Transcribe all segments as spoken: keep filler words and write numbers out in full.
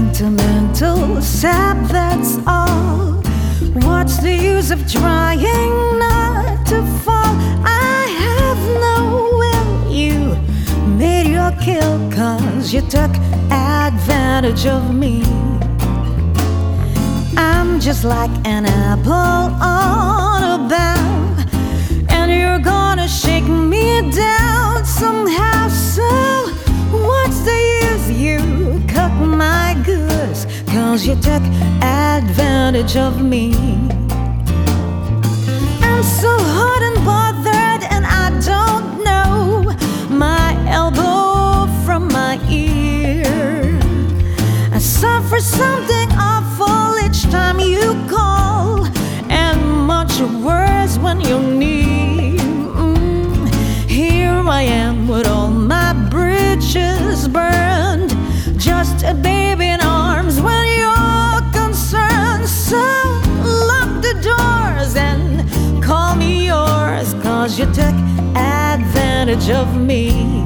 sentimental sap, that's all. What's the use of trying not to fall? I have no will. You made your kill, cause you took advantage of me. I'm just like an apple on a bough, and you're gonna shake me down somehow. So what's the use? You cook my goods, cause you took advantage of me. I'm so hot and bothered, and I don't know my elbow from my ear. I suffer something awful each time you call, and much worse when you're near. mm. Here I am with all my bridges burned, just a baby in arms when you're concerned. So lock the doors and call me yours, cause you took advantage of me.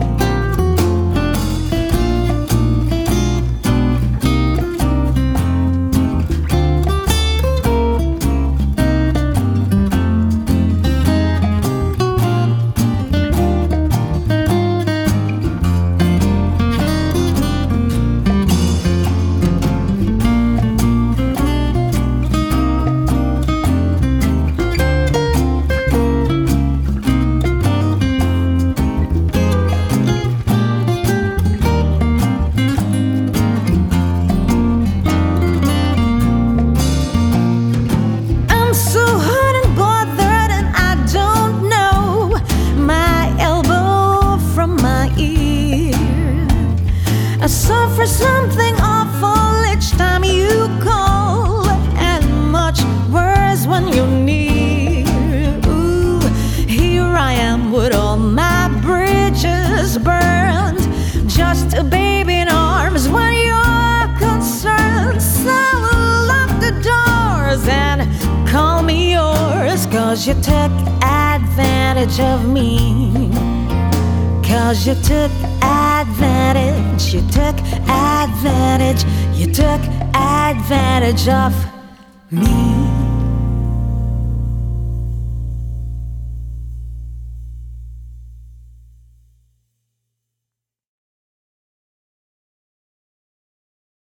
I suffer something awful each time you call, and much worse when you're near. Ooh, here I am with all my bridges burned, just a baby in arms when you're concerned. So lock the doors and call me yours, cause you took advantage of me. Cause you took advantage, you took advantage, you took advantage of me.